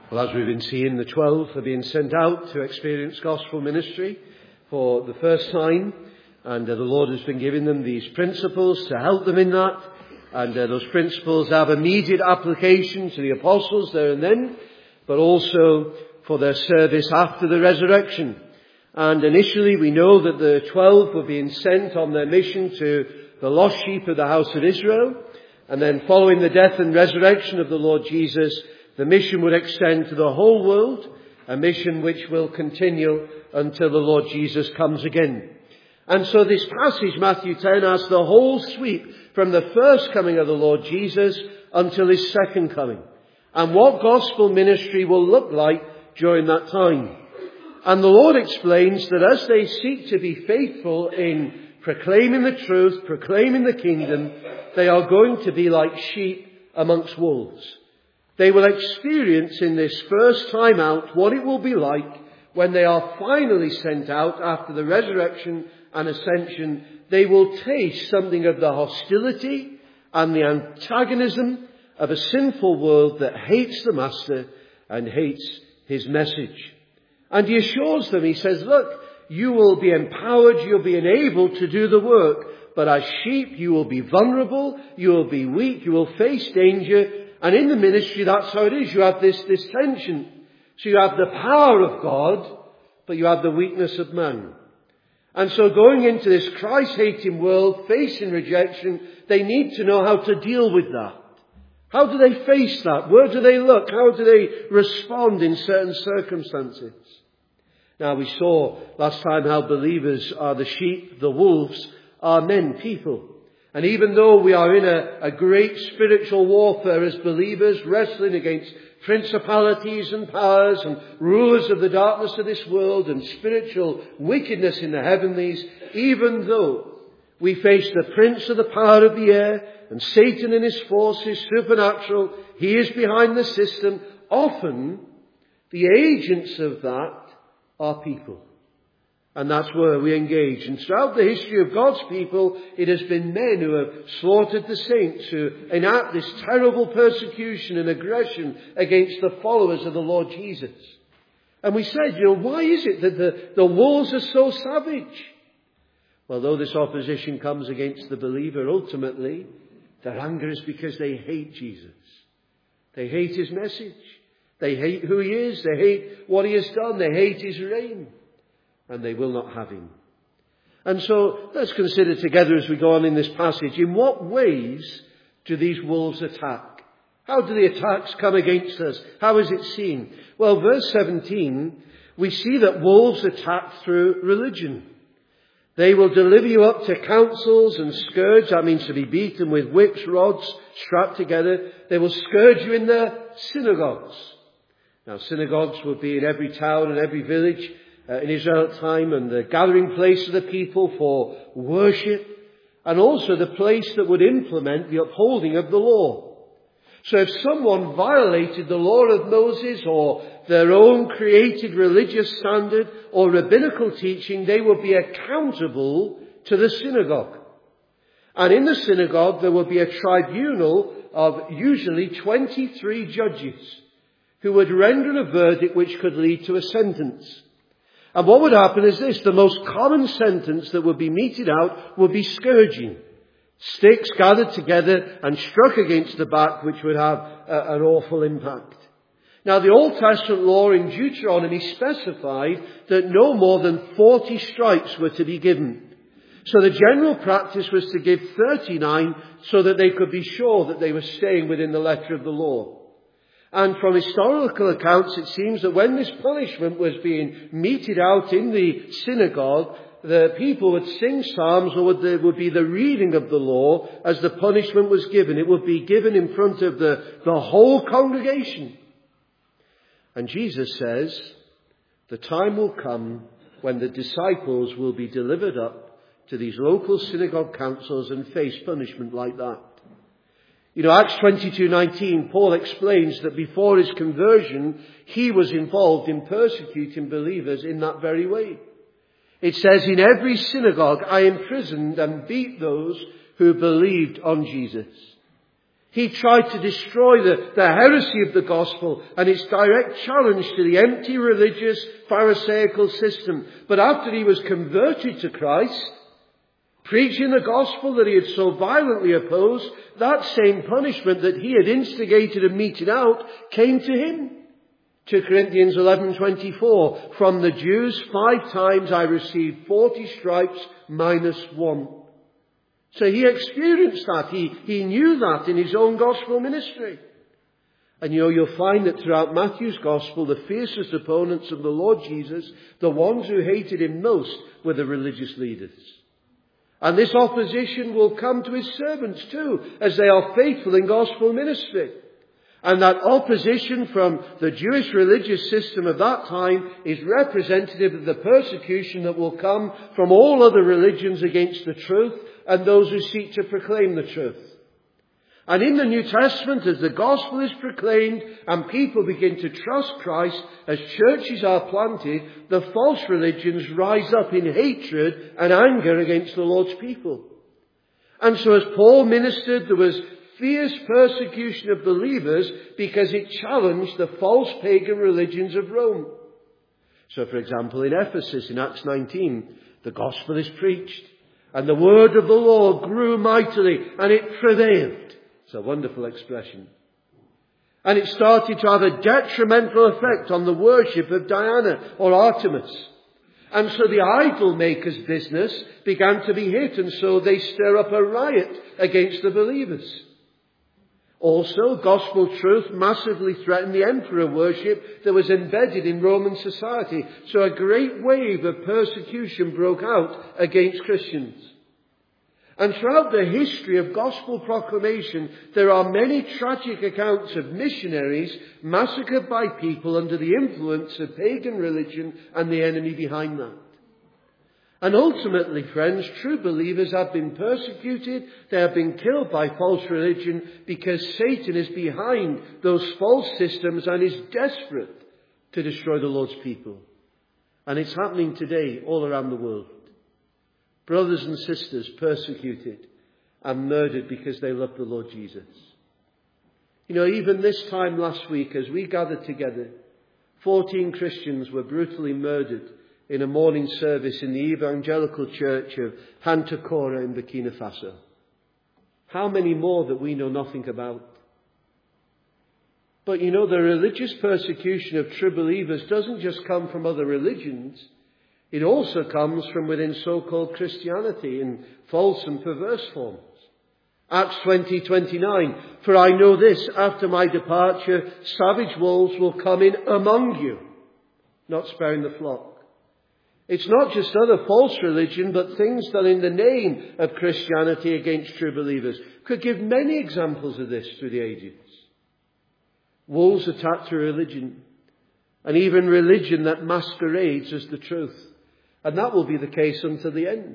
Well, as we've been seeing, the 12 are being sent out to experience gospel ministry for the first time. And the Lord has been giving them these principles to help them in that. And those principles have immediate application to the apostles there and then, but also for their service after the resurrection. And initially we know that the 12 were being sent on their mission to the lost sheep of the house of Israel. And then following the death and resurrection of the Lord Jesus, the mission would extend to the whole world, a mission which will continue until the Lord Jesus comes again. And so this passage, Matthew 10, has the whole sweep from the first coming of the Lord Jesus until his second coming, and what gospel ministry will look like during that time. And the Lord explains that as they seek to be faithful in proclaiming the truth, proclaiming the kingdom, they are going to be like sheep amongst wolves. They will experience in this first time out what it will be like when they are finally sent out after the resurrection and ascension. They will taste something of the hostility and the antagonism of a sinful world that hates the Master and hates his message. And he assures them, he says, look, you will be empowered, you'll be enabled to do the work, but as sheep you will be vulnerable, you will be weak, you will face danger. And in the ministry, that's how it is. You have this tension. So you have the power of God, but you have the weakness of man. And so going into this Christ-hating world, facing rejection, they need to know how to deal with that. How do they face that? Where do they look? How do they respond in certain circumstances? Now, we saw last time how believers are the sheep, the wolves are men, people. And even though we are in a great spiritual warfare as believers, wrestling against principalities and powers and rulers of the darkness of this world and spiritual wickedness in the heavenlies, even though we face the prince of the power of the air and Satan and his forces, supernatural, he is behind the system, often the agents of that are people. And that's where we engage. And throughout the history of God's people, it has been men who have slaughtered the saints, who enact this terrible persecution and aggression against the followers of the Lord Jesus. And we said, why is it that the wolves are so savage? Well, though this opposition comes against the believer, ultimately, their anger is because they hate Jesus. They hate his message. They hate who he is. They hate what he has done. They hate his reign. And they will not have him. And so let's consider together as we go on in this passage, in what ways do these wolves attack? How do the attacks come against us? How is it seen? Well, verse 17, we see that wolves attack through religion. They will deliver you up to councils and scourge. That means to be beaten with whips, rods, strapped together. They will scourge you in their synagogues. Now, synagogues would be in every town and every village in Israel at time, and the gathering place of the people for worship, and also the place that would implement the upholding of the law. So if someone violated the law of Moses or their own created religious standard or rabbinical teaching, they would be accountable to the synagogue. And in the synagogue there would be a tribunal of usually 23 judges who would render a verdict which could lead to a sentence. And what would happen is this: the most common sentence that would be meted out would be scourging. Sticks gathered together and struck against the back, which would have an awful impact. Now, the Old Testament law in Deuteronomy specified that no more than 40 stripes were to be given. So the general practice was to give 39 so that they could be sure that they were staying within the letter of the law. And from historical accounts, it seems that when this punishment was being meted out in the synagogue, the people would sing psalms, or there would be the reading of the law as the punishment was given. It would be given in front of the whole congregation. And Jesus says, the time will come when the disciples will be delivered up to these local synagogue councils and face punishment like that. Acts 22:19, Paul explains that before his conversion, he was involved in persecuting believers in that very way. It says, in every synagogue I imprisoned and beat those who believed on Jesus. He tried to destroy the heresy of the gospel and its direct challenge to the empty religious Pharisaical system. But after he was converted to Christ, preaching the gospel that he had so violently opposed, that same punishment that he had instigated and meted out came to him. 2 Corinthians 11:24, from the Jews 5 times I received 40 stripes minus 1. So he experienced that. He knew that in his own gospel ministry. And you'll find that throughout Matthew's gospel, the fiercest opponents of the Lord Jesus, the ones who hated him most, were the religious leaders. And this opposition will come to his servants too, as they are faithful in gospel ministry. And that opposition from the Jewish religious system of that time is representative of the persecution that will come from all other religions against the truth and those who seek to proclaim the truth. And in the New Testament, as the gospel is proclaimed and people begin to trust Christ, as churches are planted, the false religions rise up in hatred and anger against the Lord's people. And so as Paul ministered, there was fierce persecution of believers because it challenged the false pagan religions of Rome. So for example, in Ephesus, in Acts 19, the gospel is preached and the word of the Lord grew mightily and it prevailed. It's a wonderful expression. And it started to have a detrimental effect on the worship of Diana or Artemis. And so the idol makers' business began to be hit, and so they stir up a riot against the believers. Also, gospel truth massively threatened the emperor worship that was embedded in Roman society. So a great wave of persecution broke out against Christians. And throughout the history of gospel proclamation, there are many tragic accounts of missionaries massacred by people under the influence of pagan religion and the enemy behind that. And ultimately, friends, true believers have been persecuted. They have been killed by false religion because Satan is behind those false systems and is desperate to destroy the Lord's people. And it's happening today all around the world. Brothers and sisters persecuted and murdered because they love the Lord Jesus. Even this time last week, as we gathered together, 14 Christians were brutally murdered in a morning service in the evangelical church of Hantakora in Burkina Faso. How many more that we know nothing about? But the religious persecution of true believers doesn't just come from other religions. It also comes from within so-called Christianity in false and perverse forms. Acts 20:29, for I know this, after my departure, savage wolves will come in among you, not sparing the flock. It's not just other false religion, but things done in the name of Christianity against true believers. Could give many examples of this through the ages. Wolves attack through religion, and even religion that masquerades as the truth. And that will be the case until the end.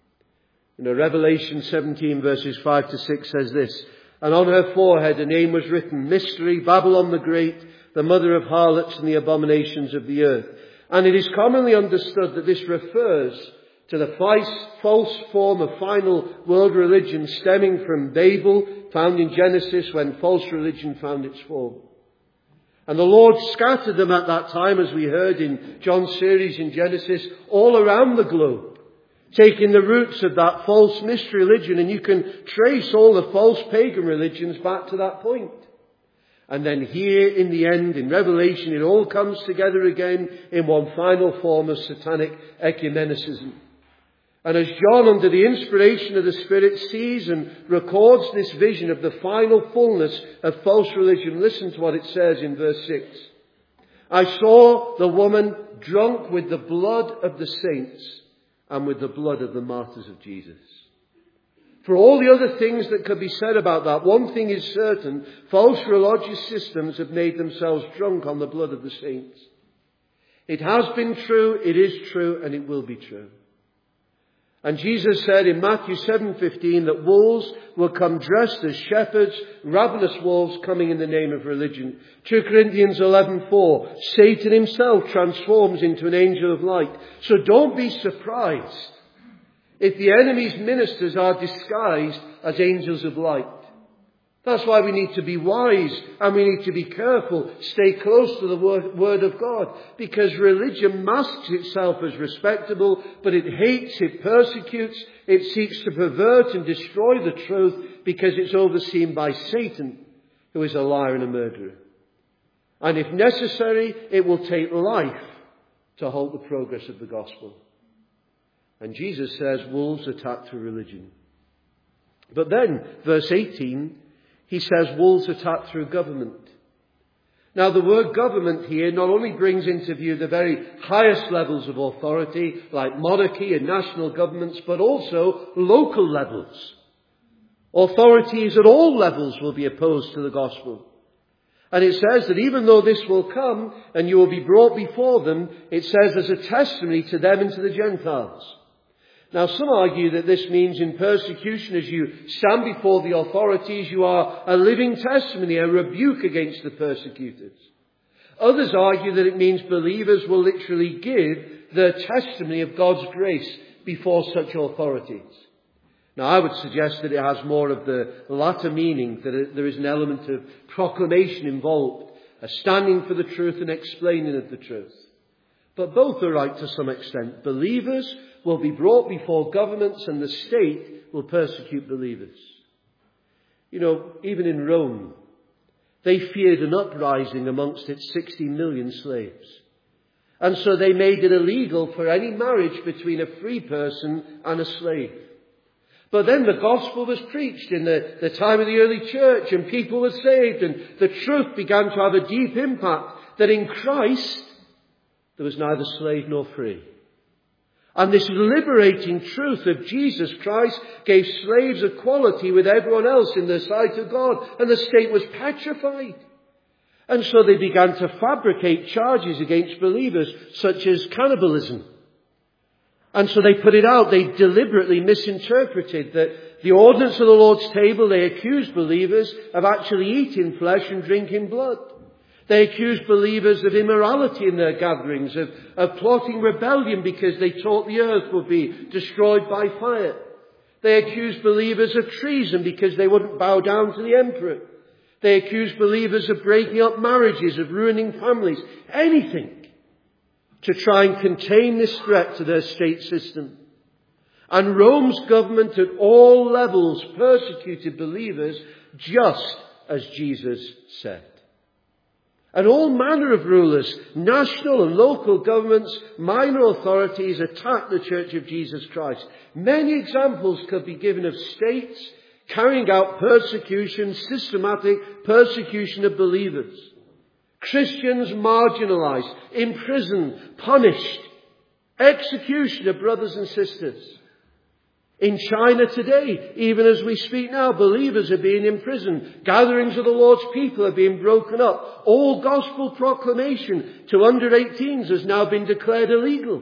Revelation 17 verses 5 to 6 says this, and on her forehead a name was written, Mystery, Babylon the Great, the mother of harlots and the abominations of the earth. And it is commonly understood that this refers to the false form of final world religion stemming from Babel, found in Genesis when false religion found its form. And the Lord scattered them at that time, as we heard in John's series in Genesis, all around the globe, taking the roots of that false mystery religion. And you can trace all the false pagan religions back to that point. And then here in the end, in Revelation, it all comes together again in one final form of satanic ecumenicism. And as John, under the inspiration of the Spirit, sees and records this vision of the final fullness of false religion, listen to what it says in verse 6. I saw the woman drunk with the blood of the saints and with the blood of the martyrs of Jesus. For all the other things that could be said about that, one thing is certain, false religious systems have made themselves drunk on the blood of the saints. It has been true, it is true, and it will be true. And Jesus said in Matthew 7:15 that wolves will come dressed as shepherds, ravenous wolves coming in the name of religion. 2 Corinthians 11:4, Satan himself transforms into an angel of light. So don't be surprised if the enemy's ministers are disguised as angels of light. That's why we need to be wise and we need to be careful, stay close to the Word of God, because religion masks itself as respectable, but it hates, it persecutes, it seeks to pervert and destroy the truth because it's overseen by Satan, who is a liar and a murderer. And if necessary, it will take life to halt the progress of the gospel. And Jesus says wolves attack through religion. But then, verse 18, he says wolves attack through government. Now the word government here not only brings into view the very highest levels of authority, like monarchy and national governments, but also local levels. Authorities at all levels will be opposed to the gospel. And it says that even though this will come and you will be brought before them, it says as a testimony to them and to the Gentiles. Now some argue that this means in persecution, as you stand before the authorities, you are a living testimony, a rebuke against the persecutors. Others argue that it means believers will literally give the testimony of God's grace before such authorities. Now I would suggest that it has more of the latter meaning, that there is an element of proclamation involved, a standing for the truth and explaining of the truth. But both are right to some extent. Believers will be brought before governments and the state will persecute believers. You know, even in Rome, they feared an uprising amongst its 60 million slaves. And so they made it illegal for any marriage between a free person and a slave. But then the gospel was preached in the time of the early church and people were saved and the truth began to have a deep impact that in Christ there was neither slave nor free. And this liberating truth of Jesus Christ gave slaves equality with everyone else in the sight of God. And the state was petrified. And so they began to fabricate charges against believers, such as cannibalism. And so they put it out. They deliberately misinterpreted that the ordinance of the Lord's table, they accused believers of actually eating flesh and drinking blood. They accused believers of immorality in their gatherings, of plotting rebellion because they taught the earth would be destroyed by fire. They accused believers of treason because they wouldn't bow down to the emperor. They accused believers of breaking up marriages, of ruining families, anything to try and contain this threat to their state system. And Rome's government at all levels persecuted believers just as Jesus said. And all manner of rulers, national and local governments, minor authorities attacked the Church of Jesus Christ. Many examples could be given of states carrying out persecution, systematic persecution of believers. Christians marginalized, imprisoned, punished, execution of brothers and sisters. In China today, even as we speak now, believers are being imprisoned. Gatherings of the Lord's people are being broken up. All gospel proclamation to under 18s has now been declared illegal.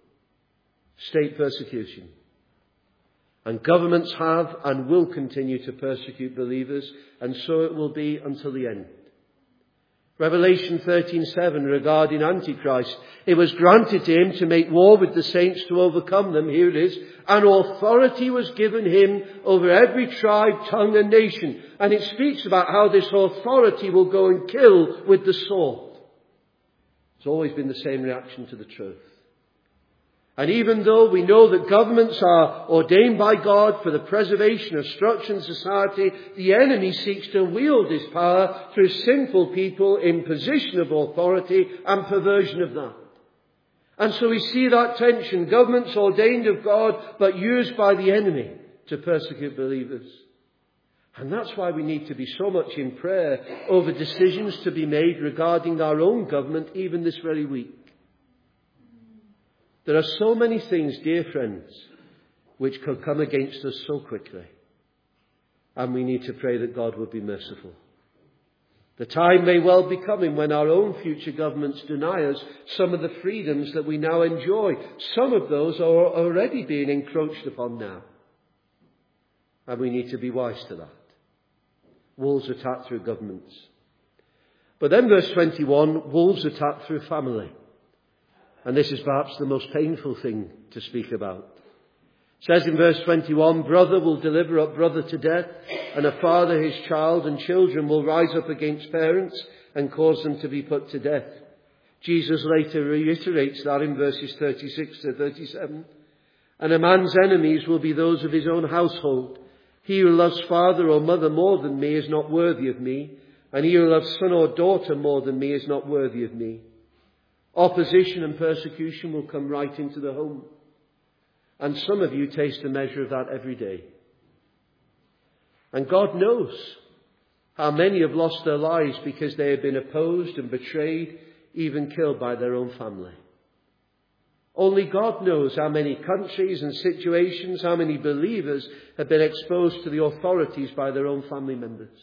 State persecution. And governments have and will continue to persecute believers, and so it will be until the end. Revelation 13:7 regarding Antichrist. It was granted to him to make war with the saints to overcome them. Here it is. And authority was given him over every tribe, tongue and nation. And it speaks about how this authority will go and kill with the sword. It's always been the same reaction to the truth. And even though we know that governments are ordained by God for the preservation of structure and society, the enemy seeks to wield his power through sinful people in position of authority and perversion of that. And so we see that tension, governments ordained of God, but used by the enemy to persecute believers. And that's why we need to be so much in prayer over decisions to be made regarding our own government, even this very week. There are so many things, dear friends, which could come against us so quickly. And we need to pray that God will be merciful. The time may well be coming when our own future governments deny us some of the freedoms that we now enjoy. Some of those are already being encroached upon now. And we need to be wise to that. Wolves attack through governments. But then verse 21, wolves attack through family. And this is perhaps the most painful thing to speak about. It says in verse 21, brother will deliver up brother to death, and a father his child, and children will rise up against parents and cause them to be put to death. Jesus later reiterates that in verses 36 to 37. And a man's enemies will be those of his own household. He who loves father or mother more than me is not worthy of me, and he who loves son or daughter more than me is not worthy of me. Opposition and persecution will come right into the home. And some of you taste a measure of that every day. And God knows how many have lost their lives because they have been opposed and betrayed, even killed by their own family. Only God knows how many countries and situations, how many believers have been exposed to the authorities by their own family members.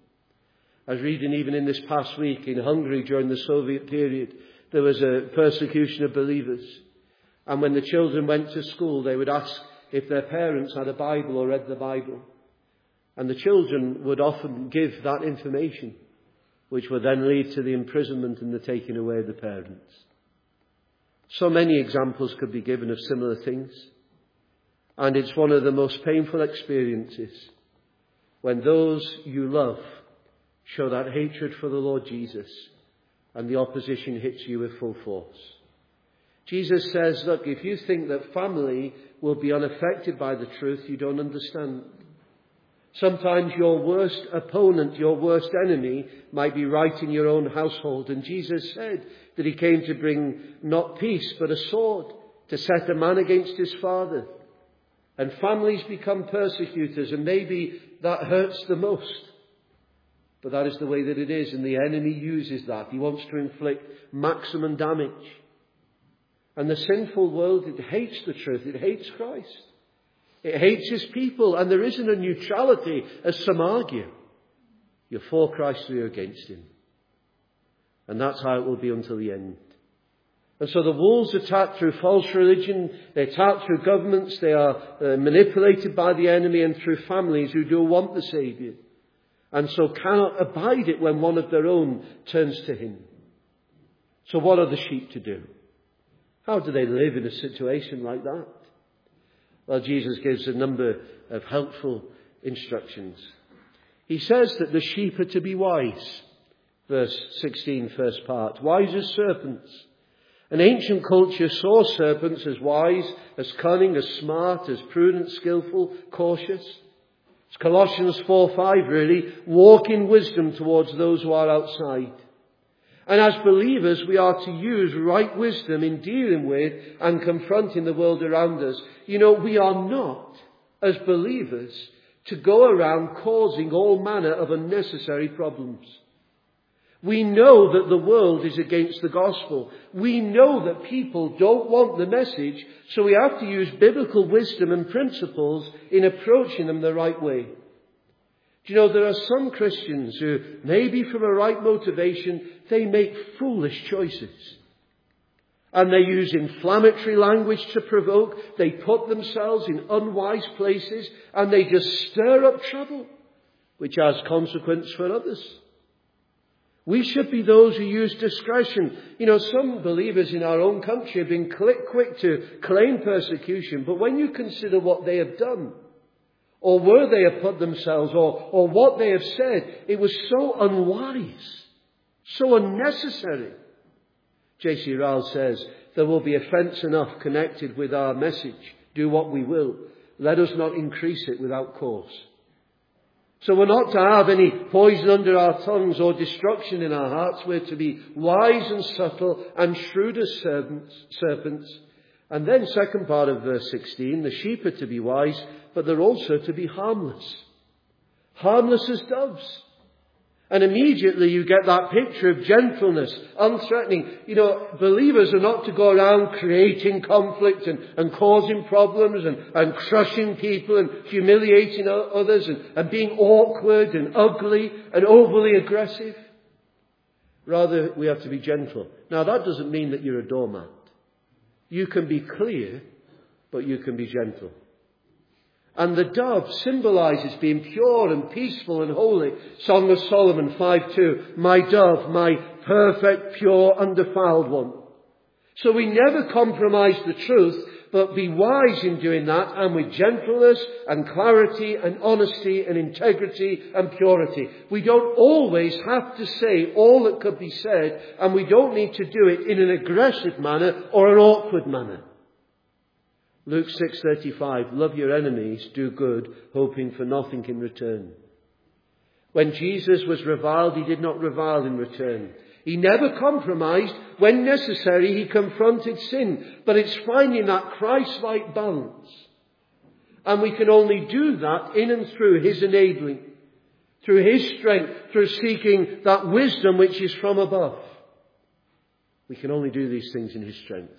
I was reading even in this past week in Hungary during the Soviet period, there was a persecution of believers. And when the children went to school, they would ask if their parents had a Bible or read the Bible. And the children would often give that information, which would then lead to the imprisonment and the taking away of the parents. So many examples could be given of similar things. And it's one of the most painful experiences when those you love show that hatred for the Lord Jesus and the opposition hits you with full force. Jesus says, look, if you think that family will be unaffected by the truth, you don't understand. Sometimes your worst opponent, your worst enemy, might be right in your own household. And Jesus said that he came to bring not peace, but a sword, to set a man against his father. And families become persecutors, and maybe that hurts the most. But that is the way that it is, and the enemy uses that. He wants to inflict maximum damage. And the sinful world, it hates the truth. It hates Christ. It hates his people. And there isn't a neutrality, as some argue. You're for Christ or you're against him. And that's how it will be until the end. And so the wolves attack through false religion. They attack through governments. They are manipulated by the enemy, and through families who do want the Saviour. And so cannot abide it when one of their own turns to him. So what are the sheep to do? How do they live in a situation like that? Well, Jesus gives a number of helpful instructions. He says that the sheep are to be wise. Verse 16, first part. Wise as serpents. An ancient culture saw serpents as wise, as cunning, as smart, as prudent, skillful, cautious. It's Colossians 4:5 really. Walk in wisdom towards those who are outside. And as believers, we are to use right wisdom in dealing with and confronting the world around us. You know, we are not, as believers, to go around causing all manner of unnecessary problems. We know that the world is against the gospel. We know that people don't want the message, so we have to use biblical wisdom and principles in approaching them the right way. Do you know, there are some Christians who, maybe from a right motivation, they make foolish choices. And they use inflammatory language to provoke. They put themselves in unwise places, and they just stir up trouble, which has consequence for others. We should be those who use discretion. You know, some believers in our own country have been quick to claim persecution, but when you consider what they have done, or where they have put themselves, or what they have said, it was so unwise, so unnecessary. J.C. Ryle says, there will be offence enough connected with our message. Do what we will. Let us not increase it without cause. So we're not to have any poison under our tongues or destruction in our hearts. We're to be wise and subtle and shrewd as serpents. And then second part of verse 16, the sheep are to be wise, but they're also to be harmless. Harmless as doves. And immediately you get that picture of gentleness, unthreatening. You know, believers are not to go around creating conflict and causing problems and crushing people and humiliating others and being awkward and ugly and overly aggressive. Rather, we have to be gentle. Now, that doesn't mean that you're a doormat. You can be clear, but you can be gentle. And the dove symbolizes being pure and peaceful and holy. Song of Solomon 5:2. My dove, my perfect, pure, undefiled one. So we never compromise the truth, But be wise in doing that, and with gentleness and clarity and honesty and integrity and purity. We don't always have to say all that could be said, and we don't need to do it in an aggressive manner or an awkward manner. Luke 6:35, love your enemies, do good, hoping for nothing in return. When Jesus was reviled, he did not revile in return. He never compromised. When necessary, he confronted sin. But it's finding that Christ-like balance. And we can only do that in and through his enabling, through his strength, through seeking that wisdom which is from above. We can only do these things in his strength.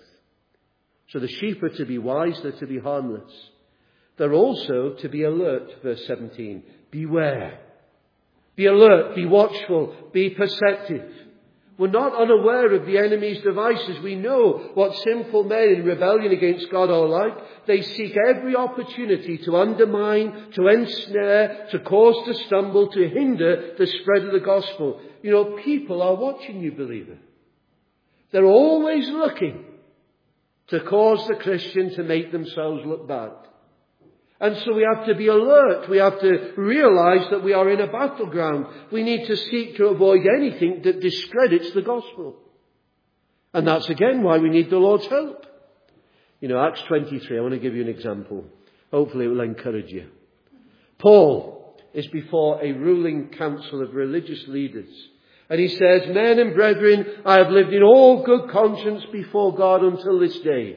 So the sheep are to be wise, they're to be harmless. They're also to be alert, verse 17. Beware. Be alert, be watchful, be perceptive. We're not unaware of the enemy's devices. We know what sinful men in rebellion against God are like. They seek every opportunity to undermine, to ensnare, to cause to stumble, to hinder the spread of the gospel. You know, people are watching you, believer. They're always looking to cause the Christian to make themselves look bad. And so we have to be alert. We have to realize that we are in a battleground. We need to seek to avoid anything that discredits the gospel. And that's again why we need the Lord's help. You know, Acts 23, I want to give you an example. Hopefully it will encourage you. Paul is before a ruling council of religious leaders. And he says, men and brethren, I have lived in all good conscience before God until this day.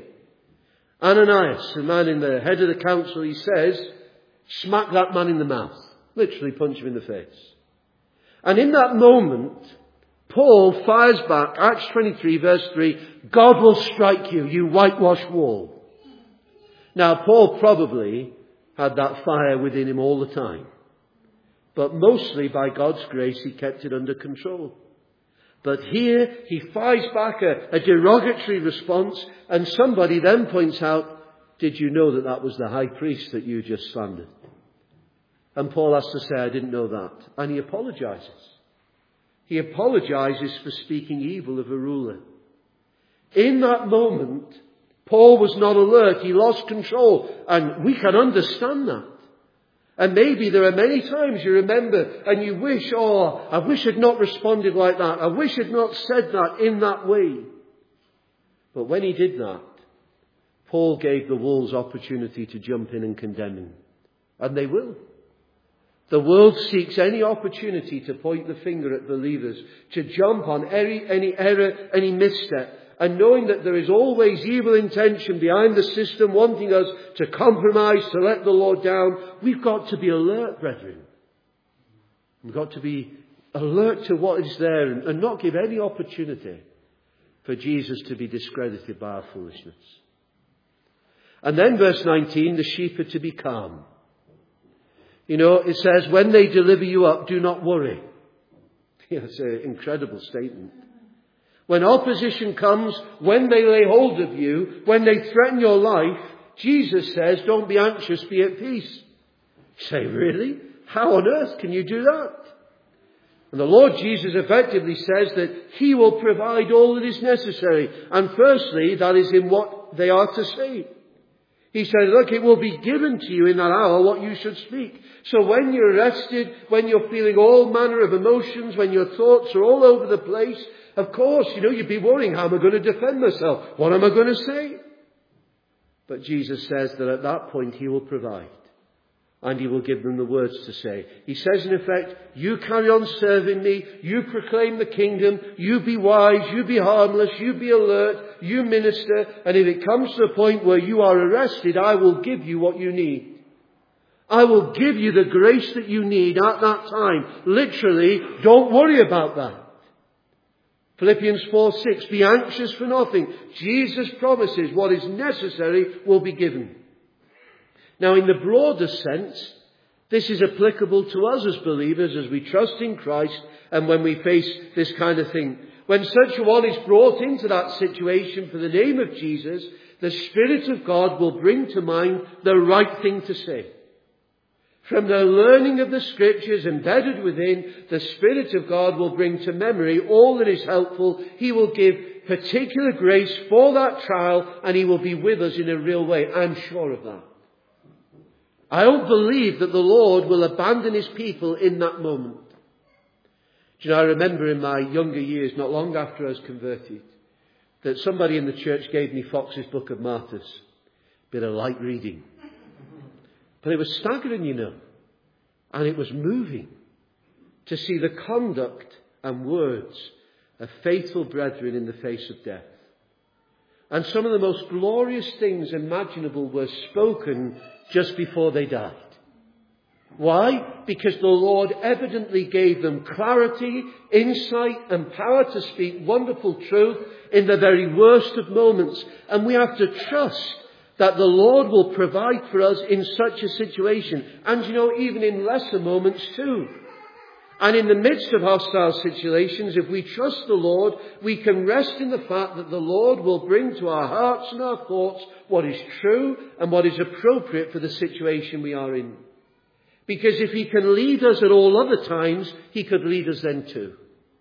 Ananias, the man in the head of the council, he says, smack that man in the mouth. Literally punch him in the face. And in that moment, Paul fires back, Acts 23 verse 3, God will strike you, you whitewashed wall. Now, Paul probably had that fire within him all the time. But mostly by God's grace, he kept it under control. But here he fires back a derogatory response, and somebody then points out, did you know that was the high priest that you just slandered? And Paul has to say, I didn't know that. And he apologizes. He apologizes for speaking evil of a ruler. In that moment, Paul was not alert. He lost control. And we can understand that. And maybe there are many times you remember and you wish, I wish I'd not responded like that. I wish I'd not said that in that way. But when he did that, Paul gave the wolves opportunity to jump in and condemn him. And they will. The world seeks any opportunity to point the finger at believers, to jump on any error, any misstep. And knowing that there is always evil intention behind the system, wanting us to compromise, to let the Lord down, we've got to be alert, brethren. We've got to be alert to what is there and not give any opportunity for Jesus to be discredited by our foolishness. And then verse 19, the sheep are to be calm. You know, it says, when they deliver you up, do not worry. It's an incredible statement. When opposition comes, when they lay hold of you, when they threaten your life, Jesus says, don't be anxious, be at peace. You say, really? How on earth can you do that? And the Lord Jesus effectively says that he will provide all that is necessary. And firstly, that is in what they are to say. He said, look, it will be given to you in that hour what you should speak. So when you're arrested, when you're feeling all manner of emotions, when your thoughts are all over the place, of course, you'd be worrying, how am I going to defend myself? What am I going to say? But Jesus says that at that point he will provide. And he will give them the words to say. He says in effect, you carry on serving me, you proclaim the kingdom, you be wise, you be harmless, you be alert, you minister, and if it comes to a point where you are arrested, I will give you what you need. I will give you the grace that you need at that time. Literally, don't worry about that. Philippians 4:6, be anxious for nothing. Jesus promises what is necessary will be given. Now, in the broader sense, this is applicable to us as believers as we trust in Christ and when we face this kind of thing. When such a one is brought into that situation for the name of Jesus, the Spirit of God will bring to mind the right thing to say. From the learning of the Scriptures embedded within, the Spirit of God will bring to memory all that is helpful. He will give particular grace for that trial, and he will be with us in a real way. I'm sure of that. I don't believe that the Lord will abandon his people in that moment. Do you know, I remember in my younger years, not long after I was converted, that somebody in the church gave me Fox's Book of Martyrs. Bit of light reading. But it was staggering, you know. And it was moving to see the conduct and words of faithful brethren in the face of death. And some of the most glorious things imaginable were spoken just before they died. Why? Because the Lord evidently gave them clarity, insight and power to speak wonderful truth in the very worst of moments. And we have to trust that the Lord will provide for us in such a situation. And you know, even in lesser moments too. And in the midst of hostile situations, if we trust the Lord, we can rest in the fact that the Lord will bring to our hearts and our thoughts what is true and what is appropriate for the situation we are in. Because if he can lead us at all other times, he could lead us then too.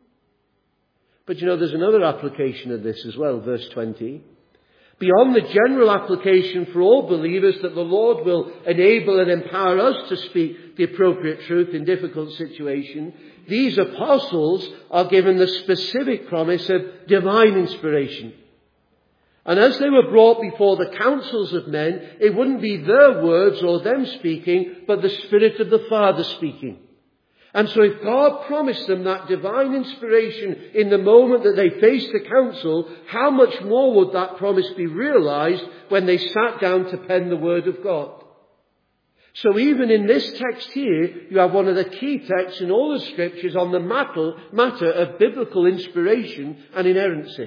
But you know, there's another application of this as well, verse 20. Beyond the general application for all believers that the Lord will enable and empower us to speak the appropriate truth in difficult situations, these apostles are given the specific promise of divine inspiration. And as they were brought before the councils of men, it wouldn't be their words or them speaking, but the Spirit of the Father speaking. And so if God promised them that divine inspiration in the moment that they faced the council, how much more would that promise be realized when they sat down to pen the Word of God? So even in this text here, you have one of the key texts in all the Scriptures on the matter of biblical inspiration and inerrancy.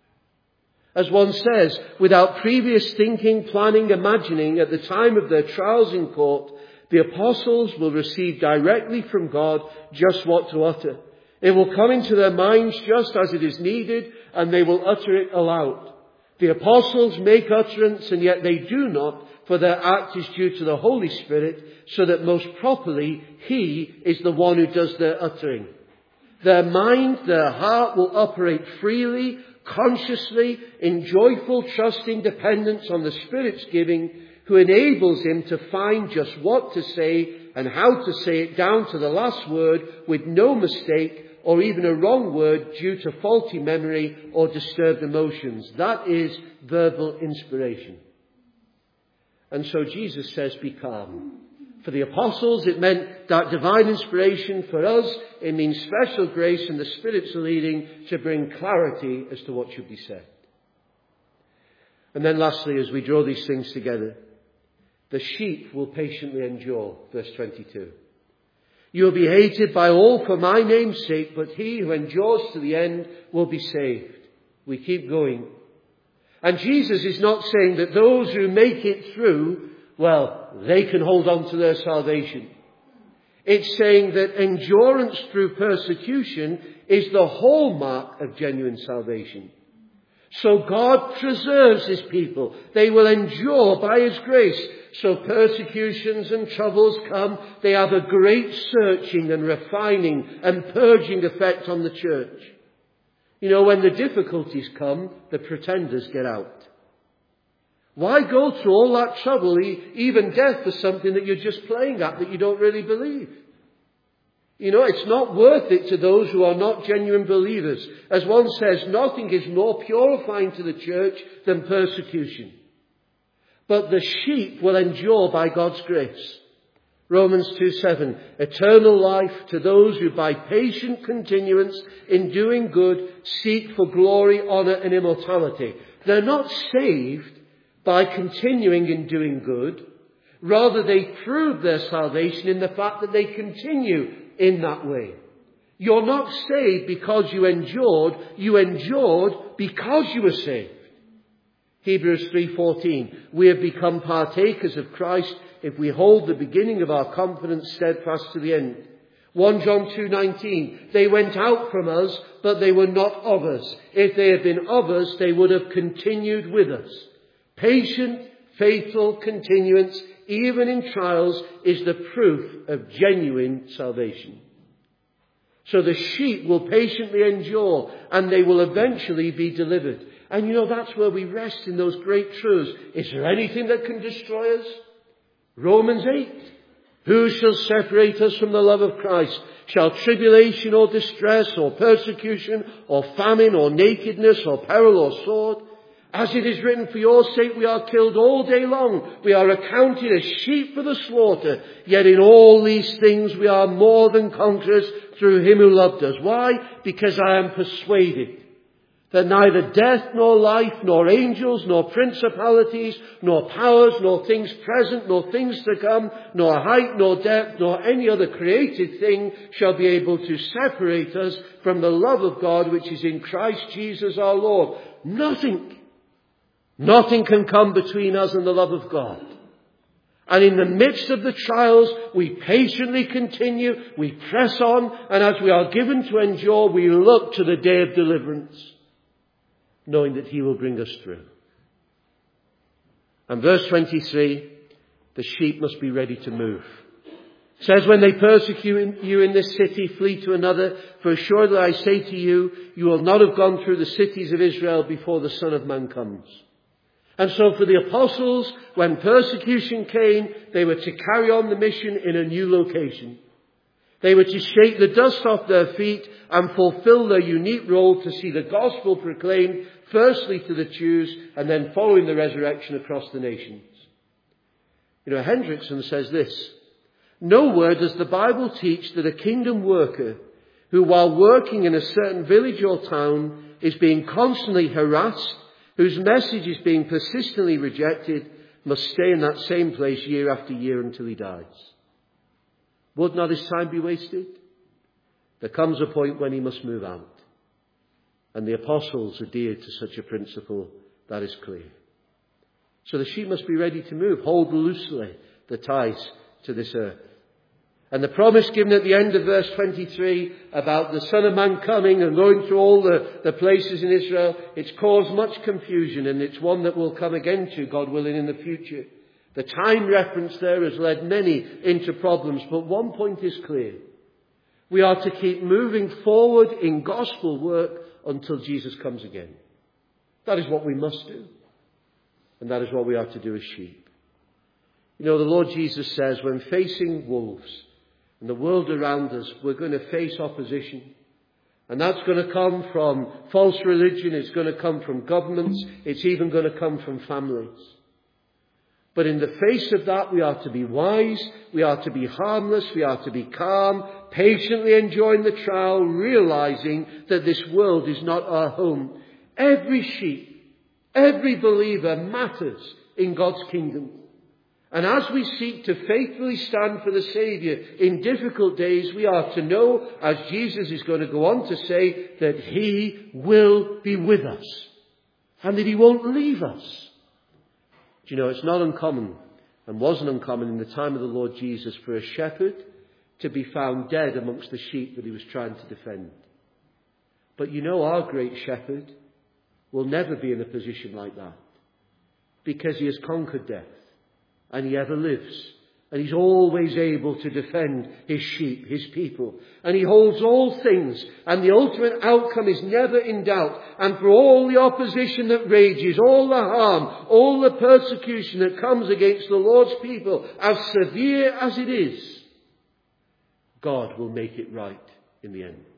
As one says, without previous thinking, planning, imagining at the time of their trials in court, the apostles will receive directly from God just what to utter. It will come into their minds just as it is needed, and they will utter it aloud. The apostles make utterance, and yet they do not, for their act is due to the Holy Spirit, so that most properly He is the one who does their uttering. Their mind, their heart will operate freely, consciously, in joyful, trusting dependence on the Spirit's giving, who enables him to find just what to say and how to say it down to the last word with no mistake or even a wrong word due to faulty memory or disturbed emotions. That is verbal inspiration. And so Jesus says, be calm. For the apostles, it meant that divine inspiration. For us, it means special grace and the Spirit's leading to bring clarity as to what should be said. And then lastly, as we draw these things together, the sheep will patiently endure. Verse 22. You will be hated by all for my name's sake, but he who endures to the end will be saved. We keep going. And Jesus is not saying that those who make it through, well, they can hold on to their salvation. It's saying that endurance through persecution is the hallmark of genuine salvation. So God preserves his people. They will endure by his grace. So persecutions and troubles come. They have a great searching and refining and purging effect on the church. You know, when the difficulties come, the pretenders get out. Why go through all that trouble, even death, for something that you're just playing at, that you don't really believe? You know, it's not worth it to those who are not genuine believers. As one says, nothing is more purifying to the church than persecution. But the sheep will endure by God's grace. Romans 2:7, eternal life to those who by patient continuance in doing good seek for glory, honour and immortality. They're not saved by continuing in doing good. Rather, they prove their salvation in the fact that they continue in that way. You're not saved because you endured because you were saved. Hebrews 3:14, we have become partakers of Christ if we hold the beginning of our confidence steadfast to the end. 1 John 2:19, they went out from us, but they were not of us. If they had been of us, they would have continued with us. Patient, faithful continuance, even in trials, is the proof of genuine salvation. So the sheep will patiently endure, and they will eventually be delivered. And that's where we rest in those great truths. Is there anything that can destroy us? Romans 8. Who shall separate us from the love of Christ? Shall tribulation or distress or persecution or famine or nakedness or peril or sword? As it is written, for your sake we are killed all day long. We are accounted as sheep for the slaughter. Yet in all these things we are more than conquerors through him who loved us. Why? Because I am persuaded that neither death nor life, nor angels, nor principalities, nor powers, nor things present, nor things to come, nor height, nor depth, nor any other created thing shall be able to separate us from the love of God which is in Christ Jesus our Lord. Nothing can come between us and the love of God. And in the midst of the trials, we patiently continue, we press on, and as we are given to endure, we look to the day of deliverance, knowing that he will bring us through. And verse 23, the sheep must be ready to move. It says, when they persecute you in this city, flee to another. For assuredly I say to you, you will not have gone through the cities of Israel before the Son of Man comes. And so for the apostles, when persecution came, they were to carry on the mission in a new location. They were to shake the dust off their feet and fulfill their unique role to see the gospel proclaimed firstly to the Jews and then following the resurrection across the nations. Hendrickson says this: nowhere does the Bible teach that a kingdom worker who, while working in a certain village or town, is being constantly harassed, whose message is being persistently rejected, must stay in that same place year after year until he dies. Would not his time be wasted? There comes a point when he must move out. And the apostles adhered to such a principle, that is clear. So the sheep must be ready to move, hold loosely the ties to this earth. And the promise given at the end of verse 23 about the Son of Man coming and going through all the places in Israel, it's caused much confusion, and it's one that we'll come again to, God willing, in the future. The time reference there has led many into problems, but one point is clear. We are to keep moving forward in gospel work until Jesus comes again. That is what we must do. And that is what we are to do as sheep. The Lord Jesus says, when facing wolves and the world around us, we're going to face opposition. And that's going to come from false religion. It's going to come from governments. It's even going to come from families. But in the face of that, we are to be wise. We are to be harmless. We are to be calm, patiently enjoying the trial, realizing that this world is not our home. Every sheep, every believer matters in God's kingdom. And as we seek to faithfully stand for the Saviour in difficult days, we are to know, as Jesus is going to go on to say, that he will be with us and that he won't leave us. Do you know, it's not uncommon and wasn't uncommon in the time of the Lord Jesus for a shepherd to be found dead amongst the sheep that he was trying to defend. But our great shepherd will never be in a position like that, because he has conquered death. And he ever lives. And he's always able to defend his sheep, his people. And he holds all things. And the ultimate outcome is never in doubt. And for all the opposition that rages, all the harm, all the persecution that comes against the Lord's people, as severe as it is, God will make it right in the end.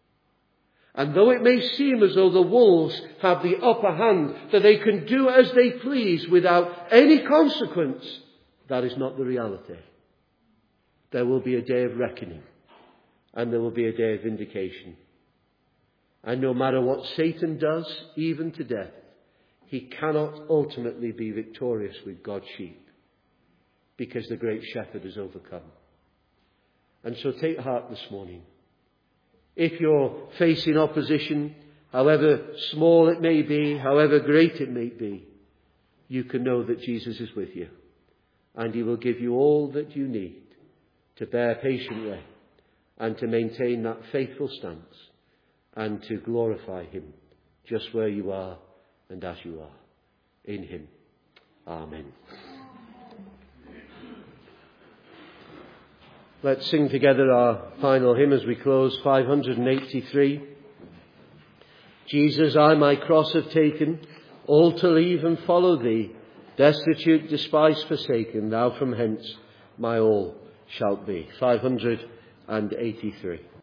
And though it may seem as though the wolves have the upper hand, that they can do as they please without any consequence, that is not the reality. There will be a day of reckoning, and there will be a day of vindication. And no matter what Satan does, even to death, he cannot ultimately be victorious with God's sheep, because the great shepherd has overcome. And so take heart this morning. If you're facing opposition, however small it may be, however great it may be, you can know that Jesus is with you. And he will give you all that you need to bear patiently and to maintain that faithful stance and to glorify him just where you are and as you are. In him. Amen. Let's sing together our final hymn as we close, 583. Jesus, I my cross have taken, all to leave and follow thee. Destitute, despised, forsaken, thou from hence my all shalt be. 583.